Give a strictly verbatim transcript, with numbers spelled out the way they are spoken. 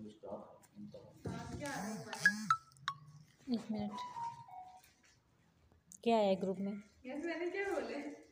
एक मिनट, क्या है ग्रुप में? यस मैंने क्या बोले?